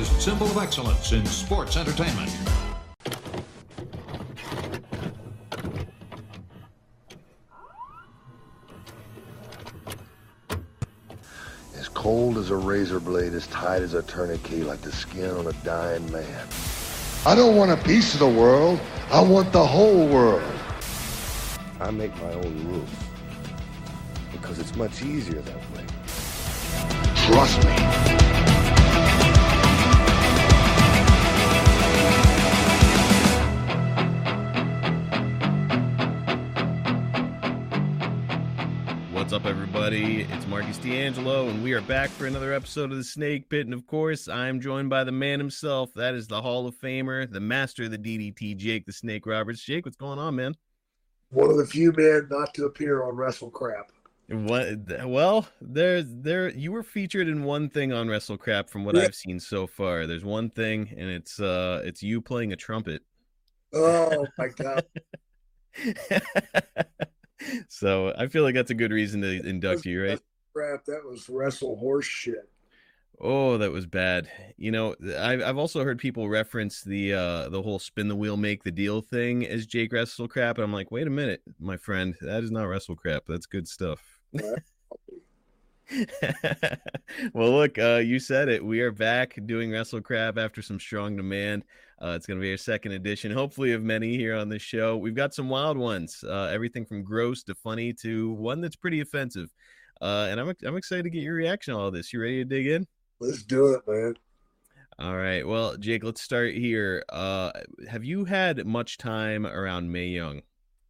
purest symbol of excellence in sports entertainment. As cold as a razor blade, as tight as a tourniquet, like the skin on a dying man. I don't want a piece of the world. I want the whole world. I make my own rules because it's much easier that way. Trust me. What's up, everybody? It's Marcus D'Angelo, and we are back for another episode of The Snake Pit. And of course, I'm joined by the man himself. That is the Hall of Famer, the master of the DDT, Jake the Snake Roberts. Jake, what's going on, man? One of the few men not to appear on Wrestle Crap. What? Well, you were featured in one thing on Wrestle Crap from what I've seen so far. There's one thing, and it's you playing a trumpet. Oh my God. So I feel like that's a good reason to induct you, right? Crap, that was Wrestle Horse shit. Oh, that was bad. You know, I've also heard people reference the whole spin the wheel, make the deal thing as Jake Wrestle Crap, and I'm like, wait a minute, my friend, that is not Wrestle Crap. That's good stuff. Well, look, you said it. We are back doing Wrestle Crap after some strong demand. It's going to be our second edition, hopefully, of many here on the show. We've got some wild ones, everything from gross to funny to one that's pretty offensive. And I'm excited to get your reaction to all this. You ready to dig in? Let's do it, man. All right. Well, Jake, let's start here. Have you had much time around Mae Young?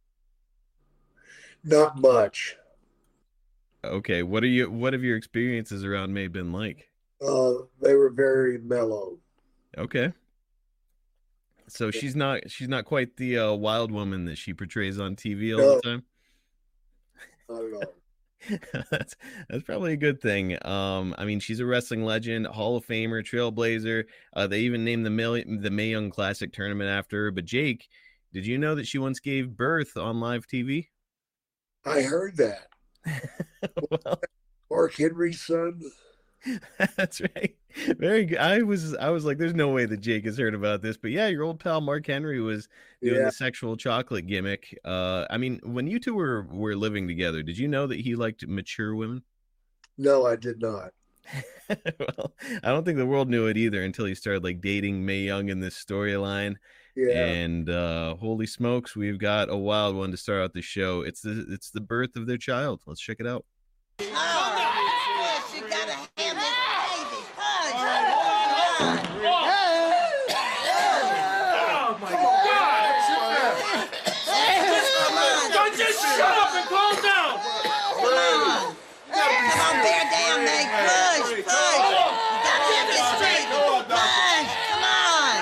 Not much. Okay. What have your experiences around Mae been like? They were very mellow. Okay. So she's not quite the wild woman that she portrays on TV all the time. Not at all. That's probably a good thing. I mean, she's a wrestling legend, Hall of Famer, Trailblazer. They even named the Mae Young Classic tournament after her. But Jake, did you know that she once gave birth on live TV? I heard that. Well, Mark Henry's son. That's right. Very good. I was like, there's no way that Jake has heard about this, but yeah, your old pal Mark Henry was doing the sexual chocolate gimmick. I mean, when you two were living together, did you know that he liked mature women? No, I did not. Well, I don't think the world knew it either until he started like dating Mae Young in this storyline. Yeah. And holy smokes, we've got a wild one to start out the show. It's the birth of their child. Let's check it out. You gotta have this baby. Hush. Oh my God! Don't just shut up and calm down. Come on, bear down, Nate. Push. You gotta have this straight. Push. Come on.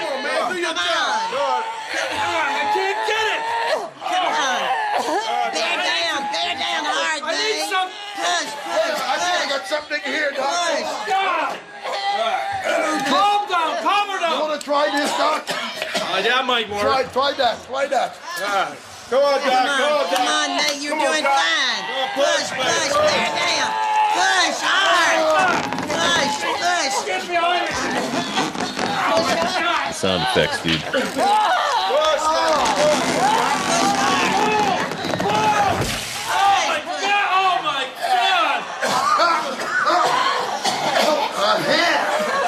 I can't get it. Come on. Bear down hard, I need Nate. some. Push. I got something here, Doc. God. Calm down. Calm her You down. want to try this, Doc? That might work. Try that. Come on, Doc. Come on, Nate. You're doing fine. Push. Bear down. Push hard. Push. Get behind me. Sound effects, dude. Oh my God! A hand.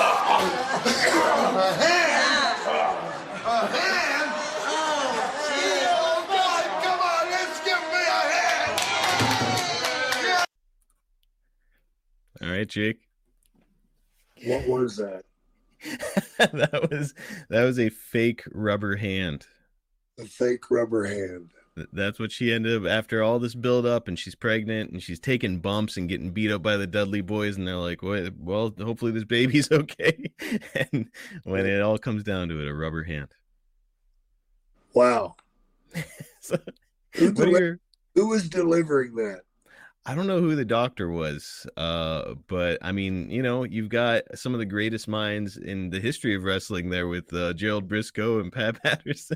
Oh, God, come on, let's give me a hand. All right, Jake. What was that? that was a fake rubber hand. A fake rubber hand. That's what she ended up after all this build up, and she's pregnant and she's taking bumps and getting beat up by the Dudley boys, and they're like, well, hopefully this baby's okay. And when it all comes down to it, a rubber hand. Wow. So, Who was delivering that? I don't know who the doctor was, but I mean, you know, you've got some of the greatest minds in the history of wrestling there with Gerald Briscoe and Pat Patterson.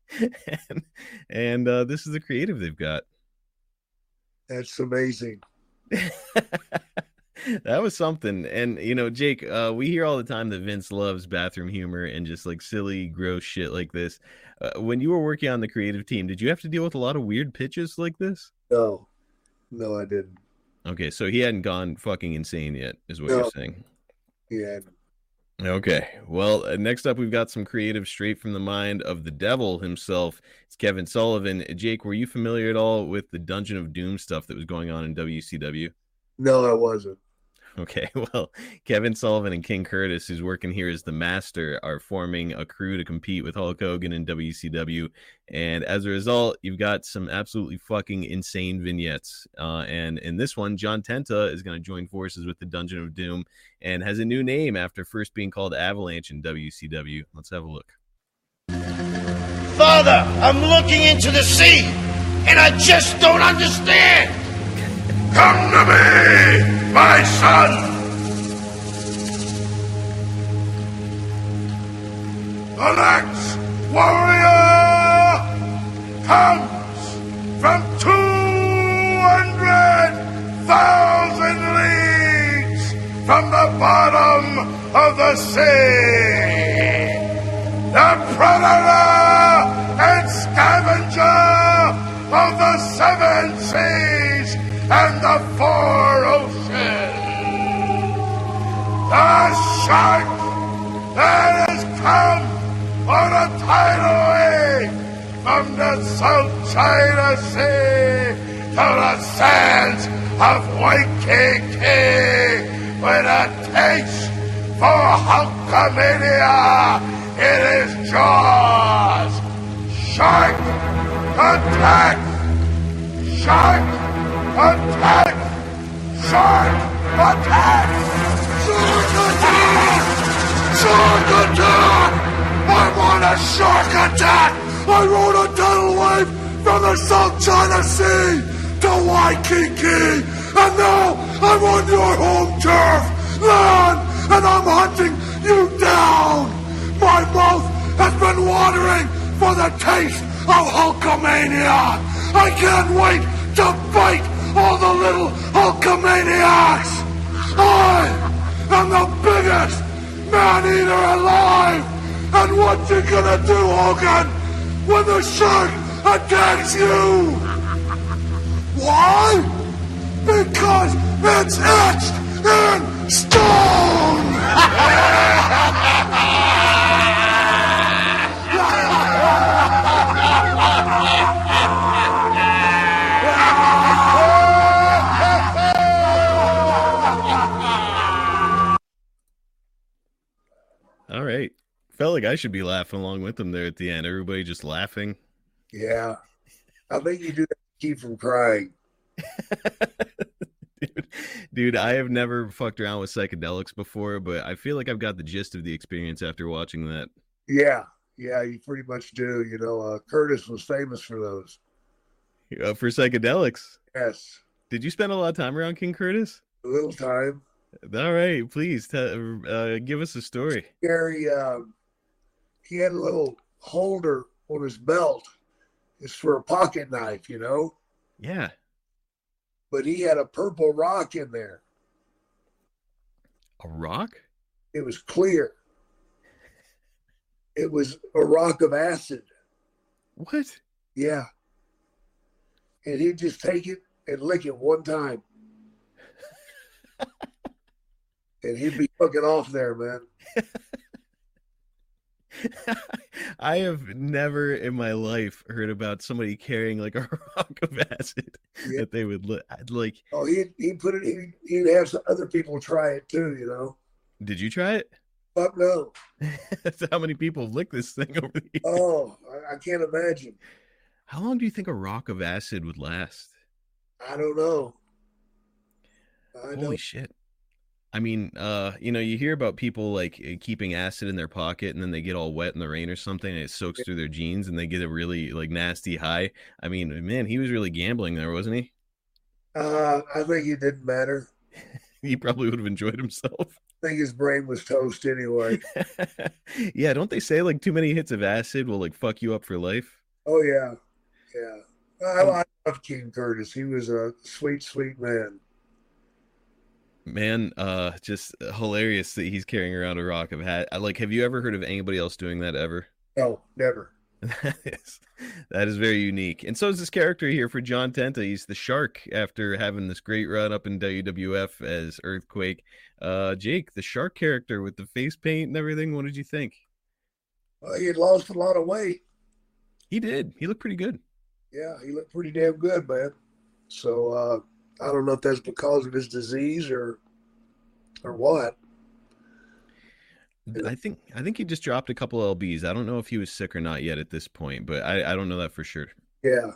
and this is the creative they've got. That's amazing. That was something. And Jake, we hear all the time that Vince loves bathroom humor and just like silly, gross shit like this. When you were working on the creative team, did you have to deal with a lot of weird pitches like this? No, no, I didn't. Okay, so he hadn't gone fucking insane yet, is what No. you're saying. Yeah. Okay, well, next up, we've got some creative straight from the mind of the devil himself. It's Kevin Sullivan. Jake, were you familiar at all with the Dungeon of Doom stuff that was going on in WCW? No, I wasn't. Okay, well, Kevin Sullivan and King Curtis, who's working here as the master, are forming a crew to compete with Hulk Hogan in WCW. And as a result, you've got some absolutely fucking insane vignettes. And in this one, John Tenta is going to join forces with the Dungeon of Doom and has a new name after first being called Avalanche in WCW. Let's have a look. Father, I'm looking into the sea, and I just don't understand. Come to me, my son! The next warrior comes from 200,000 leagues from the bottom of the sea. The predator and scavenger of the 7 seas and the 4 oceans. The shark that has come on a tidal wave from the South China Sea to the sands of Waikiki with a taste for Hulkamania in his jaws. Shark attack! Shark attack! Shark attack! Shark attack! Shark attack! I want a shark attack! I rode a tidal wave from the South China Sea to Waikiki, and now I'm on your home turf land, and I'm hunting you down. My mouth has been watering for the taste of Hulkamania. I can't wait to bite all the little Hulkamaniacs. I am the biggest man-eater alive. And what you gonna do, Hogan, when the shark attacks you? Why? Because it's etched in stone! All right. Felt like I should be laughing along with them there at the end. Everybody just laughing. Yeah. I think you do that to keep from crying. Dude, I have never fucked around with psychedelics before, but I feel like I've got the gist of the experience after watching that. Yeah. Yeah, you pretty much do. You know, Curtis was famous for those. For psychedelics. Yes. Did you spend a lot of time around King Curtis? A little time. All right, please give us a story. Gary, he had a little holder on his belt. It's for a pocket knife, you know? Yeah. But he had a purple rock in there. A rock? It was clear. It was a rock of acid. What? Yeah. And he'd just take it and lick it one time. And he'd be fucking off there, man. I have never in my life heard about somebody carrying like a rock of acid that they would like. Oh, he'd put it. He'd have some other people try it too. You know. Did you try it? Fuck no. That's how many people have licked this thing over the years. Oh, I can't imagine. How long do you think a rock of acid would last? I don't know. Holy shit. I mean, you hear about people like keeping acid in their pocket and then they get all wet in the rain or something and it soaks through their jeans and they get a really like nasty high. I mean, man, he was really gambling there, wasn't he? I think it didn't matter. He probably would have enjoyed himself. I think his brain was toast anyway. Yeah, don't they say like too many hits of acid will like fuck you up for life? Oh, yeah. Yeah. I love King Curtis. He was a sweet, sweet man. Man, just hilarious that he's carrying around a rock of hat. Have you ever heard of anybody else doing that ever? No, never. That is, that is very unique. And so is this character here for John Tenta. He's the Shark after having this great run up in WWF as Earthquake. Jake, the Shark character with the face paint and everything, what did you think? He had lost a lot of weight. He did. He looked pretty good. Yeah, he looked pretty damn good, man. So I don't know if that's because of his disease or what. I think he just dropped a couple LBs. I don't know if he was sick or not yet at this point, but I don't know that for sure. Yeah.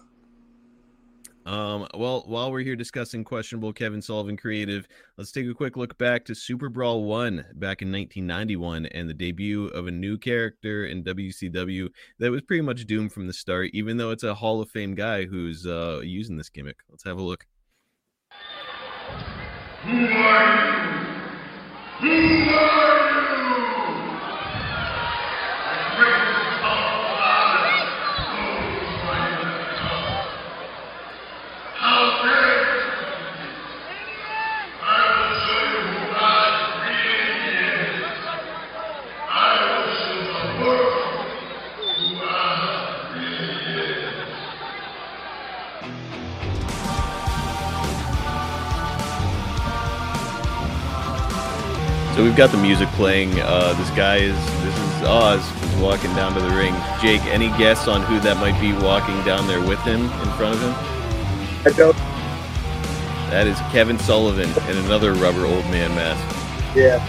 Well, while we're here discussing questionable Kevin Sullivan creative, let's take a quick look back to Super Brawl 1 back in 1991 and the debut of a new character in WCW that was pretty much doomed from the start, even though it's a Hall of Fame guy who's using this gimmick. Let's have a look. Who are you? Who are you? How dare you? I will show you who God really is. I will show the world who God really is. So we've got the music playing. This is Oz who's walking down to the ring. Jake, any guess on who that might be walking down there with him in front of him? I don't. That is Kevin Sullivan in another rubber old man mask. Yeah.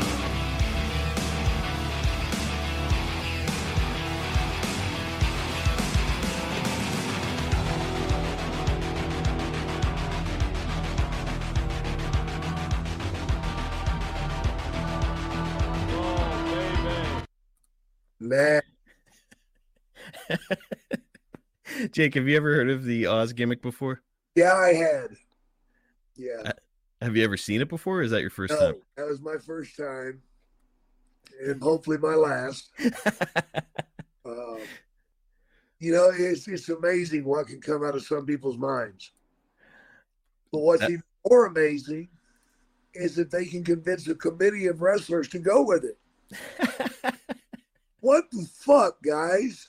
Man. Jake, have you ever heard of the Oz gimmick before? Yeah, I had. Yeah. Have you ever seen it before, or is that your first No, time? that was my first time, and hopefully my last. It's amazing what can come out of some people's minds. But what's even more amazing is that they can convince a committee of wrestlers to go with it. What the fuck, guys?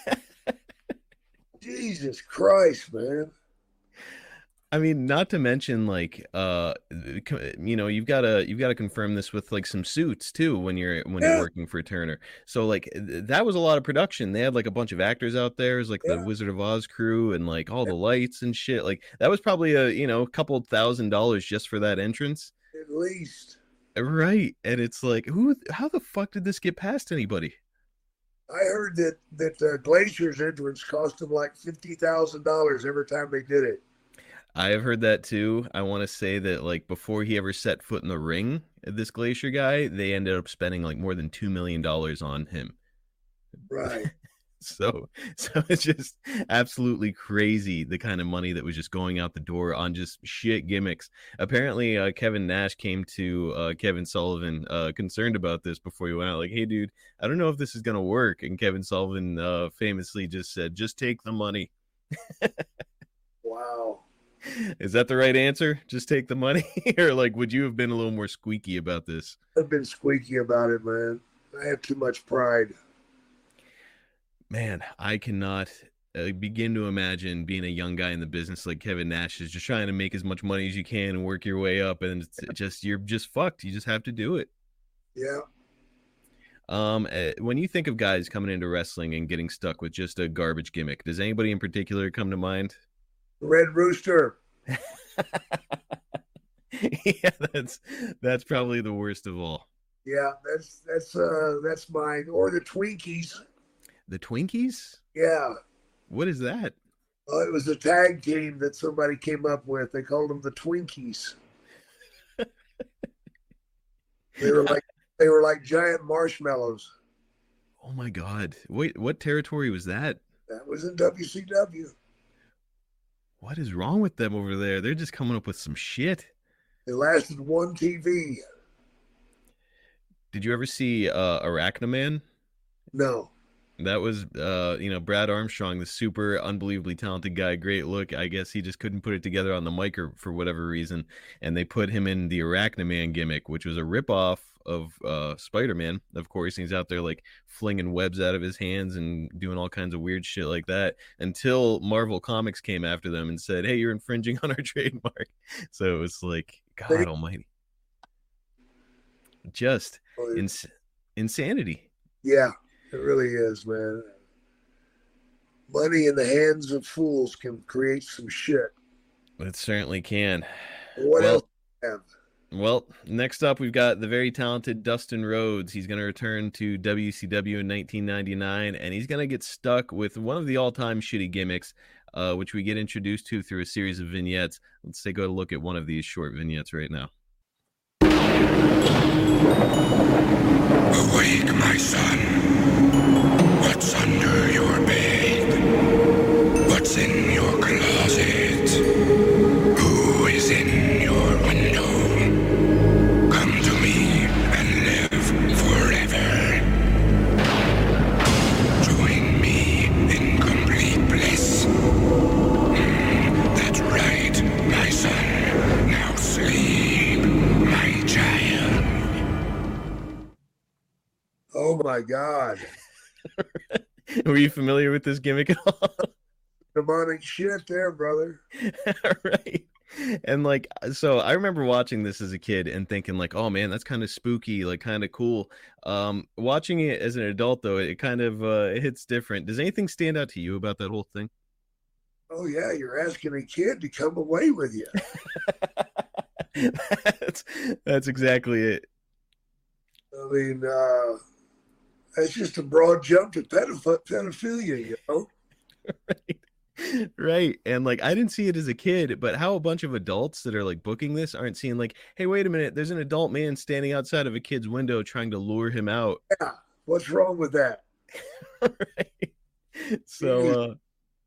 Jesus Christ, man. I mean, not to mention, like, you've got to confirm this with like some suits too when you're working for Turner. So like that was a lot of production. They had like a bunch of actors out there, it was like the Wizard of Oz crew and like all the lights and shit. Like that was probably a couple $1,000 just for that entrance. At least. Right. And it's like, how the fuck did this get past anybody? I heard that Glacier's entrance cost them like $50,000 every time they did it. I have heard that too. I want to say that like before he ever set foot in the ring, this Glacier guy, they ended up spending like more than $2 million on him. Right. So it's just absolutely crazy the kind of money that was just going out the door on just shit gimmicks. Apparently, Kevin Nash came to Kevin Sullivan concerned about this before he went out. Like, hey, dude, I don't know if this is going to work. And Kevin Sullivan famously just said, just take the money. Wow. Is that the right answer? Just take the money? Or like, would you have been a little more squeaky about this? I've been squeaky about it, man. I have too much pride. Man, I cannot begin to imagine being a young guy in the business like Kevin Nash is, just trying to make as much money as you can and work your way up, and you're just fucked. You just have to do it. Yeah. When you think of guys coming into wrestling and getting stuck with just a garbage gimmick, does anybody in particular come to mind? Red Rooster. Yeah, that's probably the worst of all. Yeah, that's mine. Or the Twinkies. The Twinkies? Yeah. What is that? It was a tag team that somebody came up with. They called them the Twinkies. They were like giant marshmallows. Oh my God. Wait, what territory was that? That was in WCW. What is wrong with them over there? They're just coming up with some shit. It lasted one TV. Did you ever see Arachnaman? No. That was, Brad Armstrong, the super unbelievably talented guy, great look. I guess he just couldn't put it together on the mic or for whatever reason, and they put him in the Arachnaman gimmick, which was a ripoff of Spider-Man. Of course, he's out there like flinging webs out of his hands and doing all kinds of weird shit like that. Until Marvel Comics came after them and said, "Hey, you're infringing on our trademark." So it was like, God Almighty, just insanity. Yeah. It really is, man. Money in the hands of fools can create some shit. It certainly can. What else do you have? Well, next up, we've got the very talented Dustin Rhodes. He's going to return to WCW in 1999, and he's going to get stuck with one of the all-time shitty gimmicks, which we get introduced to through a series of vignettes. Let's take a look at one of these short vignettes right now. Awake, my son. What's under your bed? What's in your closet? Who is in your window? Come to me and live forever. Join me in complete bliss. That's right, my son. Now sleep, my child. Oh my God. Were you familiar with this gimmick at all? Demonic shit there, brother. Right. And like, so I remember watching this as a kid and thinking like, oh man, that's kind of spooky, like kind of cool. Watching it as an adult though, it kind of it hits different. Does anything stand out to you about that whole thing? Oh yeah, you're asking a kid to come away with you. That's exactly it. I mean, that's just a broad jump to pedophilia, you know? Right. And like, I didn't see it as a kid, but how a bunch of adults that are like booking this aren't seeing like, hey, wait a minute, there's an adult man standing outside of a kid's window trying to lure him out. Yeah. What's wrong with that? Right. So,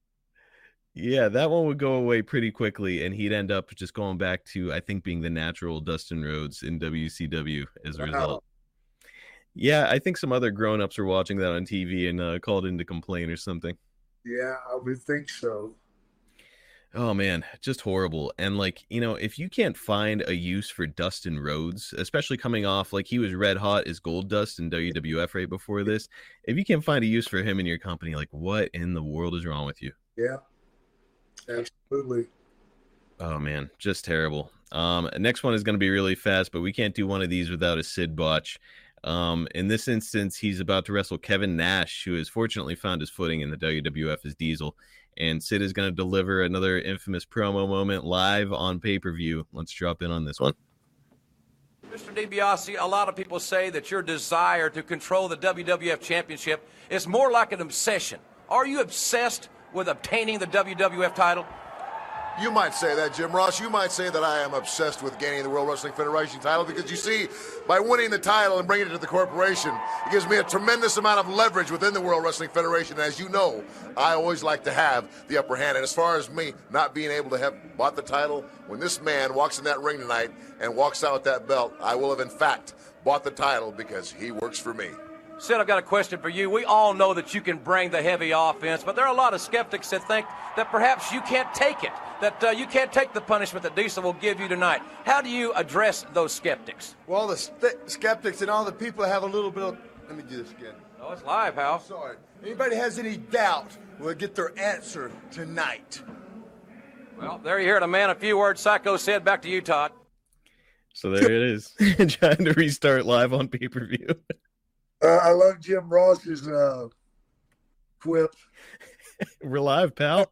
yeah, that one would go away pretty quickly, and he'd end up just going back to, I think, being the natural Dustin Rhodes in WCW as a result. Yeah, I think some other grown-ups were watching that on TV and called in to complain or something. Yeah, I would think so. Oh, man, just horrible. And, like, if you can't find a use for Dustin Rhodes, especially coming off, like, he was red hot as Goldust in WWF right before this, if you can't find a use for him in your company, like, what in the world is wrong with you? Yeah, absolutely. Oh, man, just terrible. Next one is going to be really fast, but we can't do one of these without a Sid botch. In this instance, he's about to wrestle Kevin Nash, who has fortunately found his footing in the WWF as Diesel. And Sid is going to deliver another infamous promo moment live on pay-per-view. Let's drop in on this one. Mr. DiBiase, a lot of people say that your desire to control the WWF Championship is more like an obsession. Are you obsessed with obtaining the WWF title? You might say that, Jim Ross. You might say that I am obsessed with gaining the World Wrestling Federation title because, you see, by winning the title and bringing it to the corporation, it gives me a tremendous amount of leverage within the World Wrestling Federation. And as you know, I always like to have the upper hand. And as far as me not being able to have bought the title, when this man walks in that ring tonight and walks out with that belt, I will have, in fact, bought the title because he works for me. Sid, I've got a question for you. We all know that you can bring the heavy offense, but there are a lot of skeptics that think that perhaps you can't take it, that you can't take the punishment that Diesel will give you tonight. How do you address those skeptics? Well, the skeptics and all the people have a little bit of... Let me do this again. Oh, it's live, Hal. Sorry. Anybody has any doubt will get their answer tonight. Well, there you hear it, a man, a few words. Psycho Sid, back to you, Todd. So there it is. Trying to restart live on pay-per-view. I love Jim Ross's quip. We're live, pal.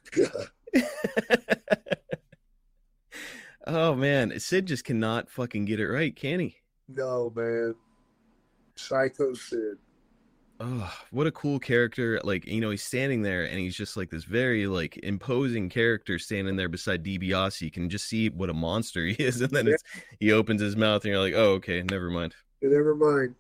Oh, man. Sid just cannot fucking get it right, can he? No, man. Psycho Sid. Oh, what a cool character. Like, he's standing there and he's just like this very like imposing character standing there beside DiBiase. You can just see what a monster he is. And then he opens his mouth and you're like, oh, okay, never mind. Never mind.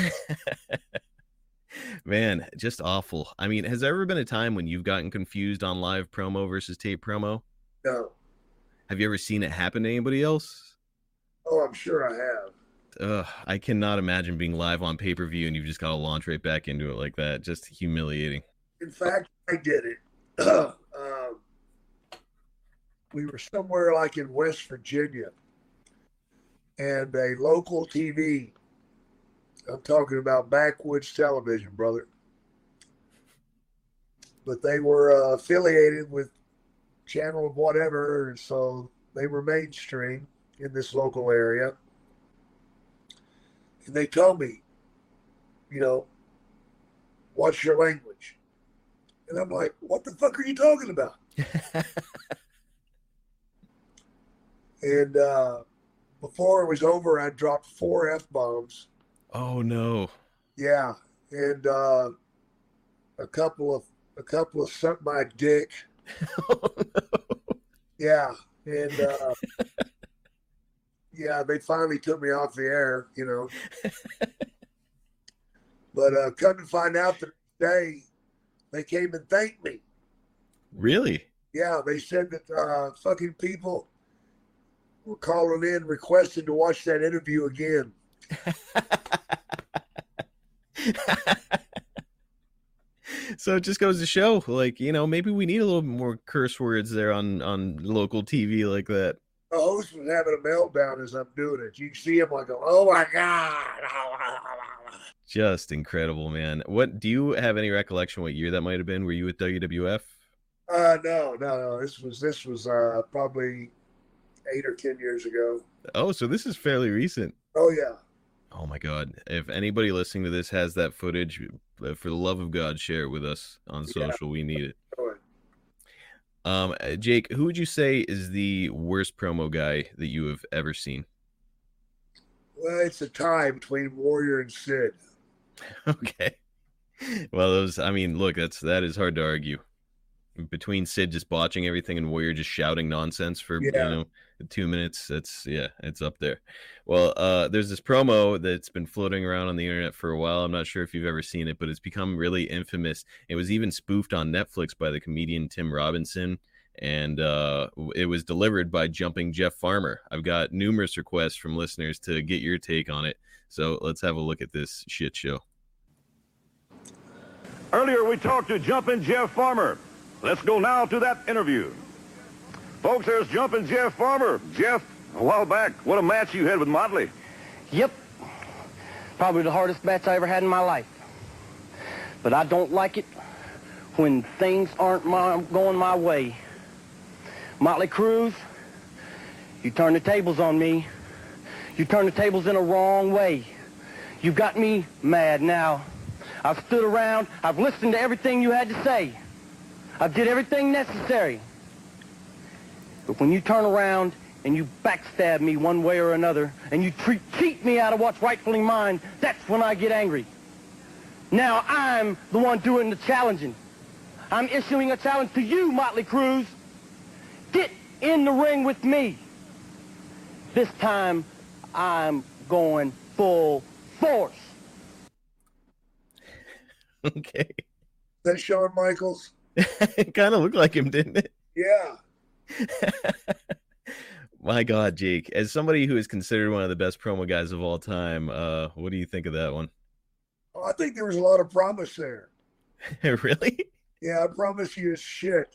Man, just awful. I mean, has there ever been a time when you've gotten confused on live promo versus tape promo? No. Have you ever seen it happen to anybody else? Oh, I'm sure I have. I cannot imagine being live on pay-per-view and you've just got to launch right back into it like that. Just humiliating. In fact, I did it. We were somewhere like in West Virginia, and a local TV, I'm talking about backwoods television, brother, but they were affiliated with channel of whatever, and so they were mainstream in this local area. And they told me, what's your language? And I'm like, what the fuck are you talking about? And before it was over, I dropped 4 F-bombs. Oh no. Yeah. And a couple of suck my dick. Oh, no. Yeah. And yeah, they finally took me off the air, But come to find out the next day, they came and thanked me. Really? Yeah, they said that fucking people were calling in requesting to watch that interview again. So it just goes to show, like, maybe we need a little more curse words there on local TV like that. The host was having a meltdown as I'm doing it. You can see him like, oh my God. Just incredible, man. What do you have any recollection what year that might have been? Were you at WWF? No. This was probably 8 or 10 years ago. Oh, so this is fairly recent. Oh yeah. Oh my God. If anybody listening to this has that footage, for the love of God, share it with us on social. We need it. Jake, who would you say is the worst promo guy that you have ever seen? Well, it's a tie between Warrior and Sid. Okay. Well, look, that is hard to argue. Between Sid just botching everything and Warrior just shouting nonsense for 2 minutes, it's up there. Well, there's this promo that's been floating around on the internet for a while. I'm not sure if you've ever seen it, but it's become really infamous. It was even spoofed on Netflix by the comedian Tim Robinson, and it was delivered by Jumping Jeff Farmer. I've got numerous requests from listeners to get your take on it, so let's have a look at this shit show. Earlier, we talked to Jumping Jeff Farmer. Let's go now to that interview. Folks, there's Jumping Jeff Farmer. Jeff, a while back, what a match you had with Motley. Yep. Probably the hardest match I ever had in my life. But I don't like it when things aren't going my way. Motley Cruz, you turn the tables on me. You turn the tables in a wrong way. You got me mad now. I've stood around. I've listened to everything you had to say. I did everything necessary. But when you turn around and you backstab me one way or another, and you cheat me out of what's rightfully mine, that's when I get angry. Now I'm the one doing the challenging. I'm issuing a challenge to you, Motley Cruz. Get in the ring with me. This time, I'm going full force. Okay. That Shawn Michaels? It kind of looked like him, didn't it? Yeah. My God, Jake, as somebody who is considered one of the best promo guys of all time, what do you think of that one? Oh, I think there was a lot of promise there. Really? Yeah, I promise you shit.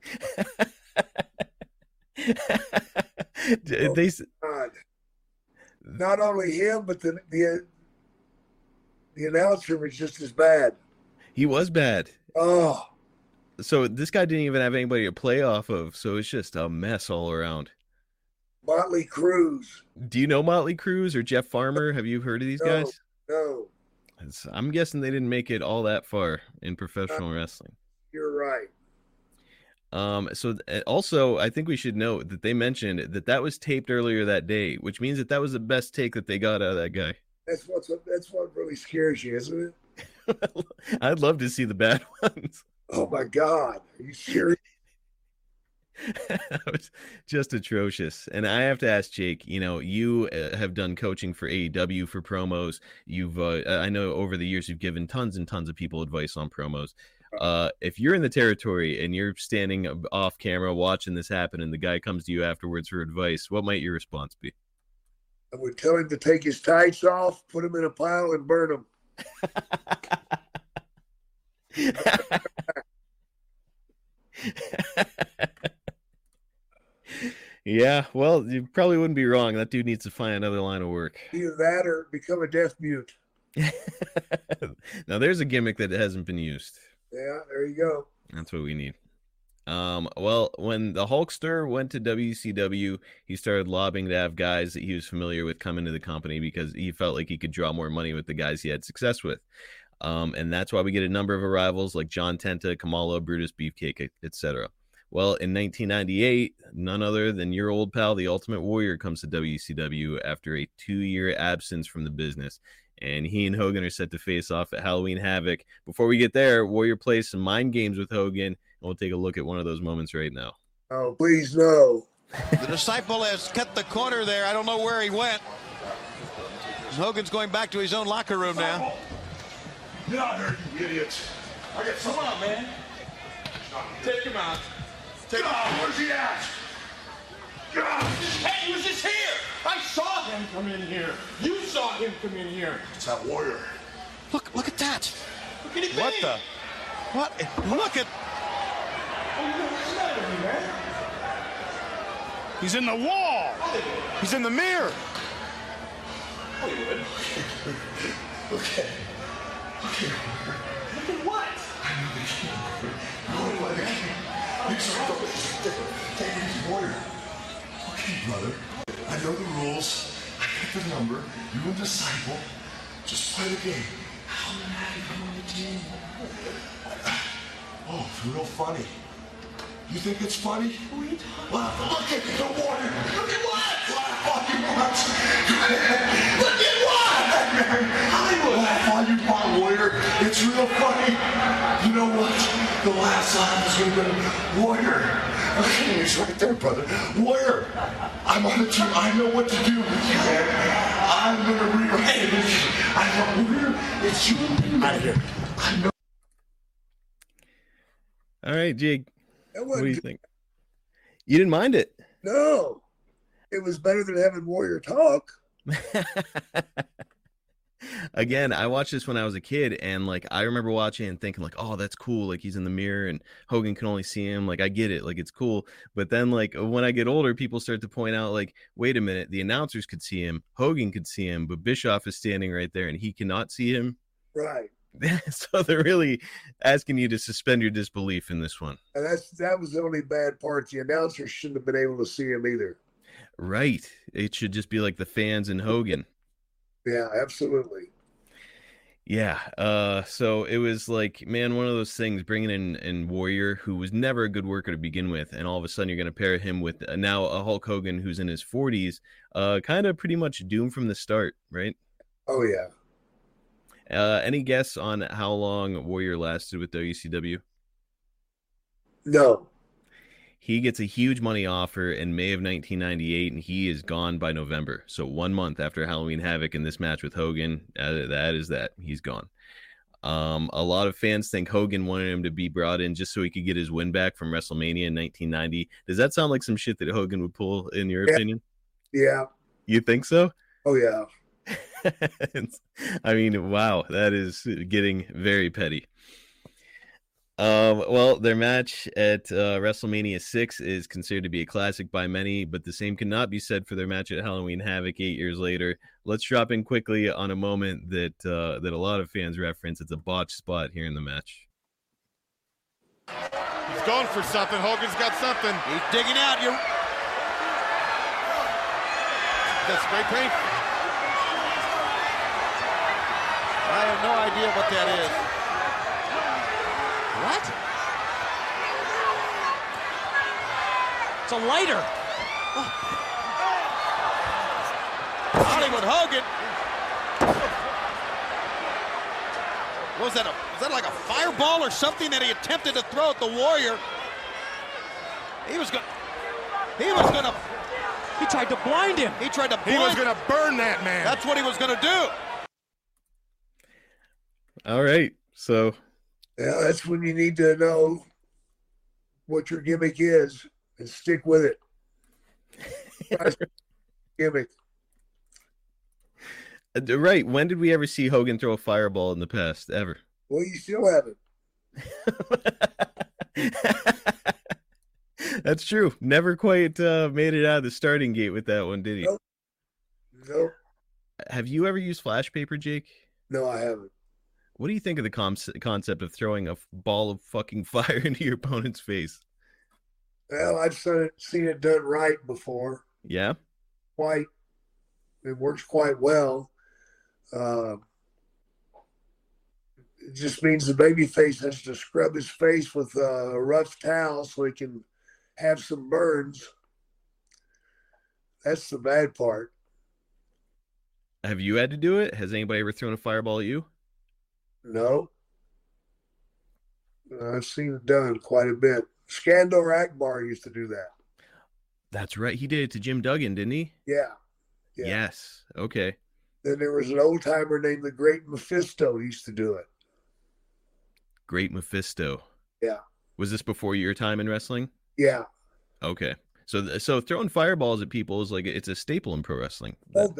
God. Not only him, but the announcer was just as bad. He was bad. Oh. So this guy didn't even have anybody to play off of, so it's just a mess all around. Motley Cruz. Do you know Motley Cruz or Jeff Farmer? Have you heard of these guys? No. I'm guessing they didn't make it all that far in professional wrestling. You're right. So also, I think we should note that they mentioned that was taped earlier that day, which means that was the best take that they got out of that guy. That's what really scares you, isn't it? I'd love to see the bad ones. Oh my God, are you serious? That was just atrocious. And I have to ask Jake, you have done coaching for AEW for promos. You've I know over the years you've given tons and tons of people advice on promos. If you're in the territory and you're standing off camera watching this happen and the guy comes to you afterwards for advice, what might your response be? I would tell him to take his tights off, put them in a pile, and burn them. Yeah, well, you probably wouldn't be wrong. That dude needs to find another line of work. Either that or become a deaf mute. Now, there's a gimmick that hasn't been used. Yeah, there you go. That's what we need. Well, when the Hulkster went to WCW, he started lobbying to have guys that he was familiar with come into the company because he felt like he could draw more money with the guys he had success with. And that's why we get a number of arrivals like John Tenta, Kamala, Brutus Beefcake, etc. Well, in 1998, none other than your old pal, the Ultimate Warrior, comes to WCW after a 2-year absence from the business. And he and Hogan are set to face off at Halloween Havoc. Before we get there, Warrior plays some mind games with Hogan, and we'll take a look at one of those moments right now. Oh, please no. The Disciple has cut the corner there. I don't know where he went. Hogan's going back to his own locker room now. Get out here, you idiots. I got someone out, man. Take him out. Take him out. Where's he at? God. Hey, he was just here. I saw him come in here. You saw him come in here. It's that Warrior. Look at that. Look at him. What the? What? Look at. He's in the wall. He's in the mirror. Hollywood. Okay. Okay. Look at what? Take his Warrior. Okay, brother. I know the rules. I got the number. You and Disciple. Just play the game. How am I happy to come on the team? Oh, it's real funny. You think it's funny? What are you talking about? Look at the Warrior. Look at what? Laugh all you want. Look at what? Hollywood. Laugh all you want, Warrior. It's real funny. You know what? The last laugh is going to be Warrior. Okay, he's right there, brother. Warrior. I'm on the team. I know what to do with you, man. I'm going to rewrite it. I know, Warrior. It's you and me, out of here. I know. All right, Jake. What do you think? You didn't mind it? No. It was better than having Warrior talk. Again, I watched this when I was a kid, and like I remember watching and thinking like, oh, that's cool. Like he's in the mirror and Hogan can only see him. Like I get it. Like it's cool. But then like when I get older, people start to point out like, wait a minute, the announcers could see him. Hogan could see him, but Bischoff is standing right there and he cannot see him. Right. So they're really asking you to suspend your disbelief in this one. And that was the only bad part. The announcers shouldn't have been able to see him either. Right. It should just be like the fans and Hogan. Yeah, absolutely. Yeah. So it was like, man, one of those things, bringing in Warrior, who was never a good worker to begin with, and all of a sudden you're going to pair him with now a Hulk Hogan who's in his 40s, kind of pretty much doomed from the start, right? Oh, yeah. Any guess on how long Warrior lasted with WCW? No. He gets a huge money offer in May of 1998, and he is gone by November. So 1 month after Halloween Havoc in this match with Hogan, he's gone. A lot of fans think Hogan wanted him to be brought in just so he could get his win back from WrestleMania in 1990. Does that sound like some shit that Hogan would pull, in your opinion? Yeah. You think so? Oh, yeah. I mean, wow, that is getting very petty. Well, their match at WrestleMania 6 is considered to be a classic by many, but the same cannot be said for their match at Halloween Havoc 8 years later. Let's drop in quickly on a moment that a lot of fans reference. It's a botched spot here in the match. He's going for something. Hogan's got something. He's digging out. That's spray paint. I have no idea what that is. What? It's a lighter. Oh. Hollywood Hogan. Was that like a fireball or something that he attempted to throw at the Warrior? He tried to blind him. He tried to blind him. He was going to burn that man. That's what he was going to do. All right. So. Yeah, that's when you need to know what your gimmick is and stick with it. Gimmick. Right. When did we ever see Hogan throw a fireball in the past? Ever? Well, you still haven't. That's true. Never quite made it out of the starting gate with that one, did he? Nope. Have you ever used flash paper, Jake? No, I haven't. What do you think of the concept of throwing a ball of fucking fire into your opponent's face? Well, I've seen it done right before. Yeah? It works quite well. It just means the babyface has to scrub his face with a rough towel so he can have some burns. That's the bad part. Have you had to do it? Has anybody ever thrown a fireball at you? No. I've seen it done quite a bit. Skandor Akbar used to do that. That's right. He did it to Jim Duggan, didn't he? Yeah. Yes. Okay. Then there was an old timer named the Great Mephisto used to do it. Great Mephisto. Yeah. Was this before your time in wrestling? Yeah. Okay. So throwing fireballs at people is like it's a staple in pro wrestling. Yeah.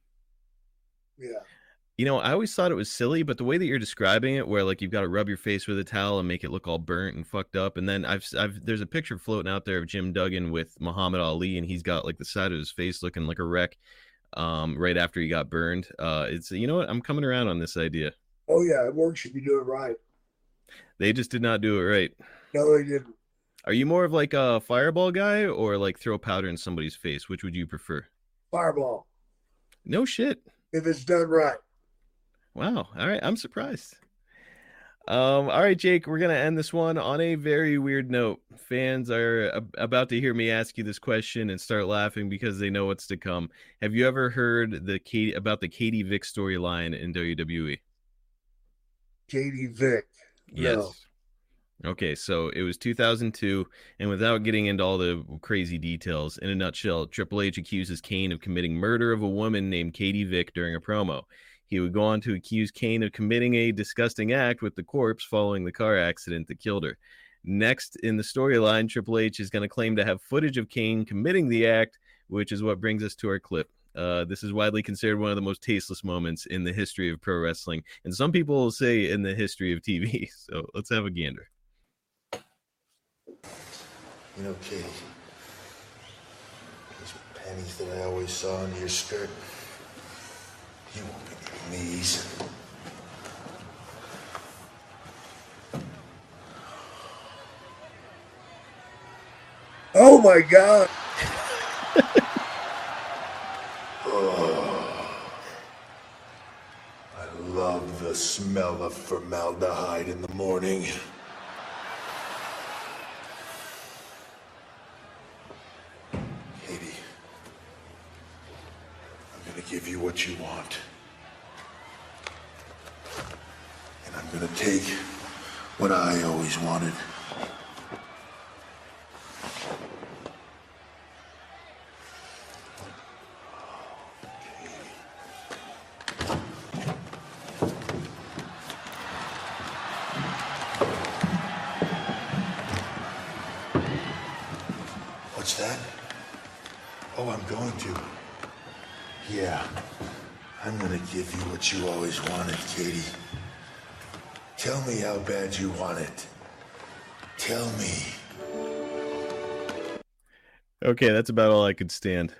You know, I always thought it was silly, but the way that you're describing it, where like you've got to rub your face with a towel and make it look all burnt and fucked up, and then there's a picture floating out there of Jim Duggan with Muhammad Ali, and he's got like the side of his face looking like a wreck, right after he got burned. It's, you know what, I'm coming around on this idea. Oh yeah, it works if you do it right. They just did not do it right. No, they didn't. Are you more of like a fireball guy or like throw powder in somebody's face? Which would you prefer? Fireball. No shit. If it's done right. Wow. All right. I'm surprised. All right, Jake, we're going to end this one on a very weird note. Fans are about to hear me ask you this question and start laughing because they know what's to come. Have you ever heard about the Katie Vick storyline in WWE? Katie Vick. Yes. No. Okay, so it was 2002, and without getting into all the crazy details, in a nutshell, Triple H accuses Kane of committing murder of a woman named Katie Vick during a promo. He would go on to accuse Kane of committing a disgusting act with the corpse following the car accident that killed her. Next in the storyline, Triple H is going to claim to have footage of Kane committing the act, which is what brings us to our clip. This is widely considered one of the most tasteless moments in the history of pro wrestling, and some people will say in the history of TV. So let's have a gander. You know, Katie, these panties that I always saw under your skirt, you won't be needing these. Oh my God. Oh, I love the smell of formaldehyde in the morning. Katie, I'm gonna give you what you want. And I'm gonna take what I always wanted. What's that? Oh, I'm going to. Yeah, I'm gonna give you what you always wanted, Katie. Tell me how bad you want it. Tell me. Okay, that's about all I could stand.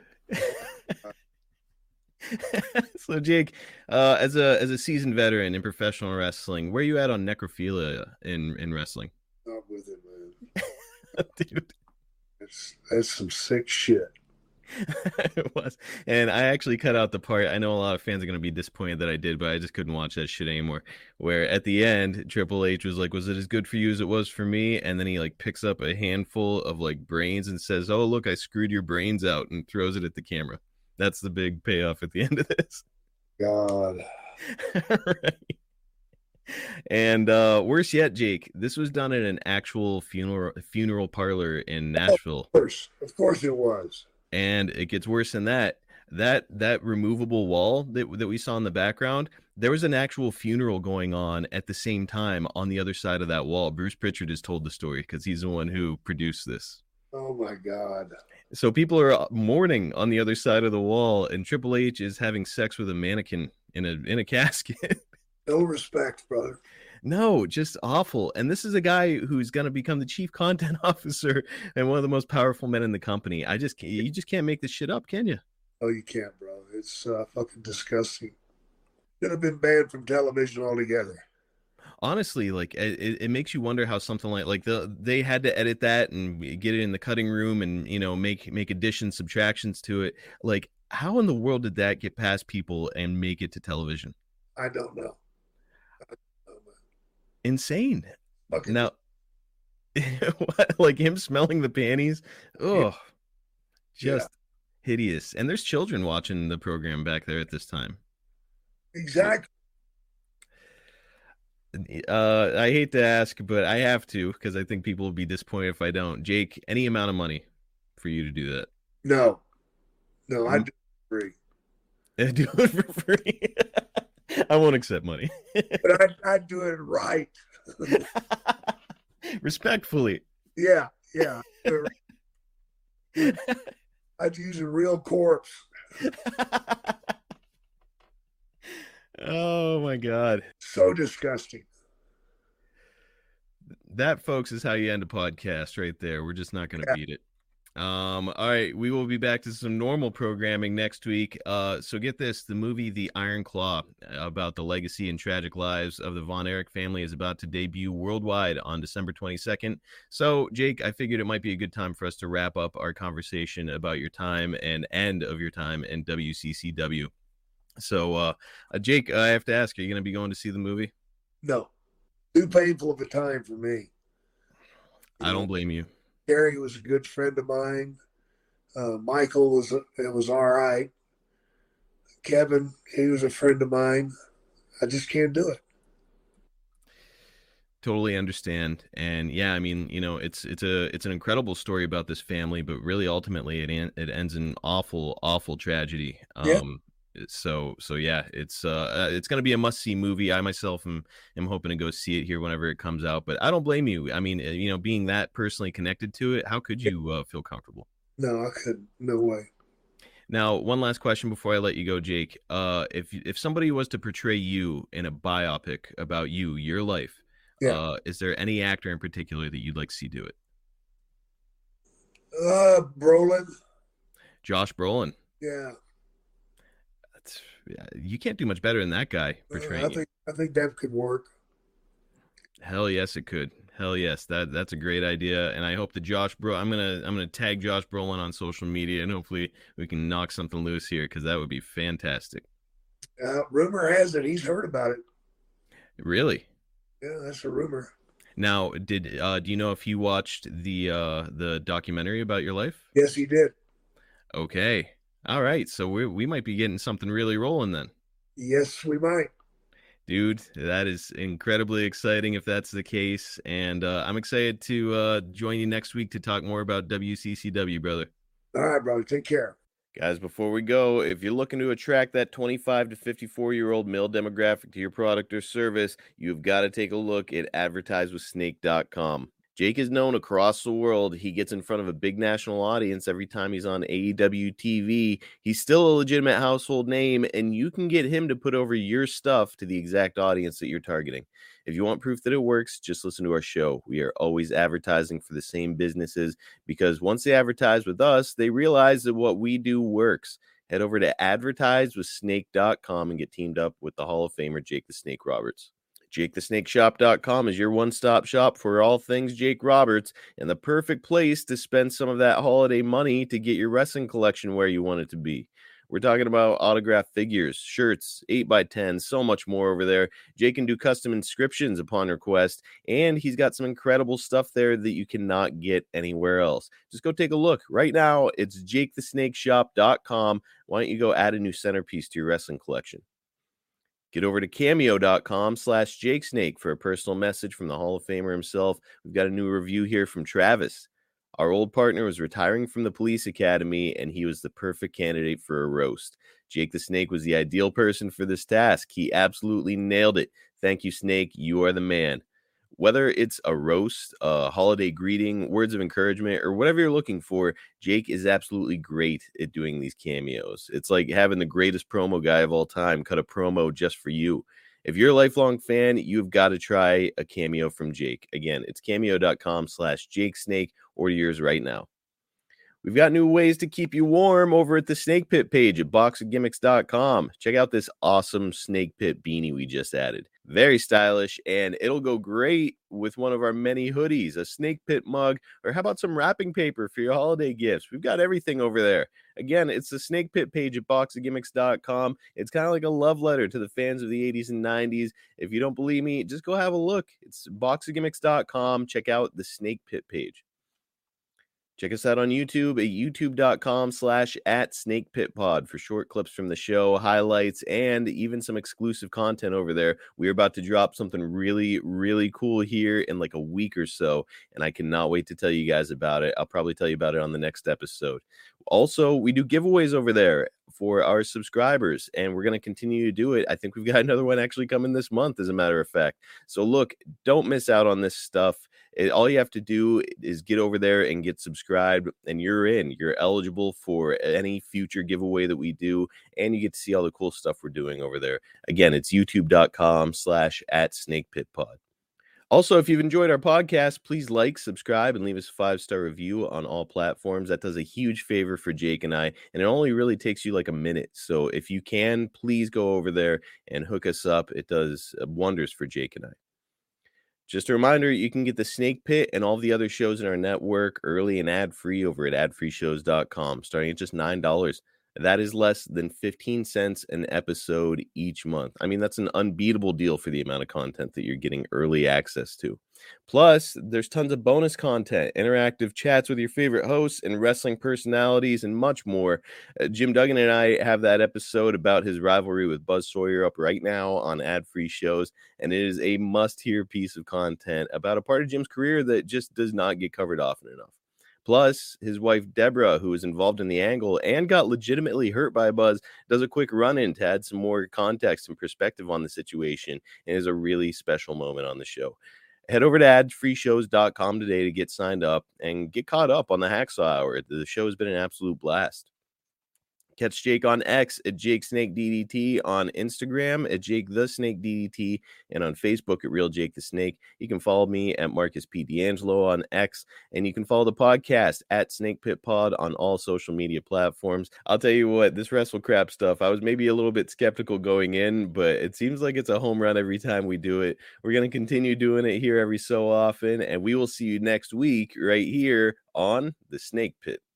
So, Jake, as a seasoned veteran in professional wrestling, where are you at on necrophilia in wrestling? Not with it, man. Dude. That's some sick shit. It was. And I actually cut out the part. I know a lot of fans are going to be disappointed that I did, but I just couldn't watch that shit anymore. Where at the end, Triple H was like, was it as good for you as it was for me? And then he like picks up a handful of like brains and says, oh, look, I screwed your brains out, and throws it at the camera. That's the big payoff at the end of this. God. Right. And worse yet, Jake, this was done at an actual funeral parlor in Nashville. Of course it was. And it gets worse than that. That removable wall that we saw in the background, there was an actual funeral going on at the same time on the other side of that wall. Bruce Pritchard has told the story because he's the one who produced this. Oh my God. So people are mourning on the other side of the wall, and Triple H is having sex with a mannequin in a casket. No respect, brother. No, just awful. And this is a guy who's going to become the chief content officer and one of the most powerful men in the company. You just can't make this shit up, can you? Oh, you can't, bro. It's fucking disgusting. Should have been banned from television altogether. Honestly, like it makes you wonder how something like they had to edit that and get it in the cutting room and make additions, subtractions to it. Like, how in the world did that get past people and make it to television? I don't know. Insane. Okay. Now, like him smelling the panties. Oh, just hideous. And there's children watching the program back there at this time. Exactly. I hate to ask, but I have to, because I think people will be disappointed if I don't. Jake, any amount of money for you to do that? No, I do it for free. I do it for free. I won't accept money. But I do it right. Respectfully. Yeah. I'd use a real corpse. Oh my God. So disgusting. That, folks, is how you end a podcast right there. We're just not going to beat it. All right, we will be back to some normal programming next week. So get this, the movie The Iron Claw, about the legacy and tragic lives of the Von Erich family, is about to debut worldwide on December 22nd. So, Jake, I figured it might be a good time for us to wrap up our conversation about your time and end of your time in WCCW. So, Jake, I have to ask, are you going to be going to see the movie? No. Too painful of a time for me. I don't blame you. Gary was a good friend of mine. Michael was all right. Kevin, he was a friend of mine. I just can't do it. Totally understand. And yeah, I mean, it's an incredible story about this family, but really ultimately it ends in awful tragedy. Yeah. So yeah, it's going to be a must-see movie. I myself am hoping to go see it here whenever it comes out, but I don't blame you. I mean, being that personally connected to it, how could you feel comfortable? No, I couldn't. No way. Now, one last question before I let you go, Jake. If somebody was to portray you in a biopic about your life, is there any actor in particular that you'd like to see do it? Brolin. Josh Brolin. Yeah. You can't do much better than that guy portraying you. I think that could work. Hell yes, it could. Hell yes, that's a great idea, and I hope that I'm gonna tag Josh Brolin on social media, and hopefully we can knock something loose here, because that would be fantastic. Rumor has it he's heard about it. Really? Yeah, that's a rumor. Now, do you know if he watched the documentary about your life? Yes, he did. Okay. All right, so we might be getting something really rolling then. Yes, we might. Dude, that is incredibly exciting if that's the case, and I'm excited to join you next week to talk more about WCCW, brother. All right, brother. Take care. Guys, before we go, if you're looking to attract that 25 to 54-year-old male demographic to your product or service, you've got to take a look at advertisewithsnake.com. Jake is known across the world. He gets in front of a big national audience every time he's on AEW TV. He's still a legitimate household name, and you can get him to put over your stuff to the exact audience that you're targeting. If you want proof that it works, just listen to our show. We are always advertising for the same businesses, because once they advertise with us, they realize that what we do works. Head over to advertisewithsnake.com and get teamed up with the Hall of Famer Jake the Snake Roberts. JakeTheSnakeShop.com is your one-stop shop for all things Jake Roberts, and the perfect place to spend some of that holiday money to get your wrestling collection where you want it to be. We're talking about autographed figures, shirts, 8x10, so much more over there. Jake can do custom inscriptions upon request, and he's got some incredible stuff there that you cannot get anywhere else. Just go take a look. Right now, it's JakeTheSnakeShop.com. Why don't you go add a new centerpiece to your wrestling collection? Get over to cameo.com/JakeSnake for a personal message from the Hall of Famer himself. We've got a new review here from Travis. Our old partner was retiring from the police academy, and he was the perfect candidate for a roast. Jake the Snake was the ideal person for this task. He absolutely nailed it. Thank you, Snake. You are the man. Whether it's a roast, a holiday greeting, words of encouragement, or whatever you're looking for, Jake is absolutely great at doing these cameos. It's like having the greatest promo guy of all time cut a promo just for you. If you're a lifelong fan, you've got to try a cameo from Jake. Again, it's cameo.com/JakeSnake. Order yours right now. We've got new ways to keep you warm over at the Snake Pit page at boxofgimmicks.com. Check out this awesome Snake Pit beanie we just added. Very stylish, and it'll go great with one of our many hoodies, a Snake Pit mug, or how about some wrapping paper for your holiday gifts? We've got everything over there. Again, it's the Snake Pit page at boxofgimmicks.com. It's kind of like a love letter to the fans of the 80s and 90s. If you don't believe me, just go have a look. It's boxofgimmicks.com. Check out the Snake Pit page. Check us out on YouTube at youtube.com/@SnakePitPod for short clips from the show, highlights, and even some exclusive content over there. We're about to drop something really, really cool here in like a week or so, and I cannot wait to tell you guys about it. I'll probably tell you about it on the next episode. Also, we do giveaways over there for our subscribers, and we're going to continue to do it. I think we've got another one actually coming this month, as a matter of fact. So look, don't miss out on this stuff. All you have to do is get over there and get subscribed, and you're in. You're eligible for any future giveaway that we do, and you get to see all the cool stuff we're doing over there. Again, it's youtube.com/@SnakePitPod. Also, if you've enjoyed our podcast, please like, subscribe, and leave us a 5-star review on all platforms. That does a huge favor for Jake and I, and it only really takes you like a minute. So if you can, please go over there and hook us up. It does wonders for Jake and I. Just a reminder, you can get the Snake Pit and all the other shows in our network early and ad-free over at adfreeshows.com, starting at just $9. That is less than 15 cents an episode each month. I mean, that's an unbeatable deal for the amount of content that you're getting early access to. Plus, there's tons of bonus content, interactive chats with your favorite hosts and wrestling personalities, and much more. Jim Duggan and I have that episode about his rivalry with Buzz Sawyer up right now on ad-free shows, and it is a must-hear piece of content about a part of Jim's career that just does not get covered often enough. Plus, his wife, Deborah, who was involved in the angle and got legitimately hurt by Buzz, does a quick run-in to add some more context and perspective on the situation, and is a really special moment on the show. Head over to adfreeshows.com today to get signed up and get caught up on the Hacksaw Hour. The show has been an absolute blast. Catch Jake on X at JakeSnakeDDT, on Instagram at JakeTheSnakeDDT, and on Facebook at Real Jake the Snake. You can follow me at Marcus P. D'Angelo on X, and you can follow the podcast at Snake Pit Pod on all social media platforms. I'll tell you what, this wrestle crap stuff, I was maybe a little bit skeptical going in, but it seems like it's a home run every time we do it. We're going to continue doing it here every so often, and we will see you next week right here on the Snake Pit.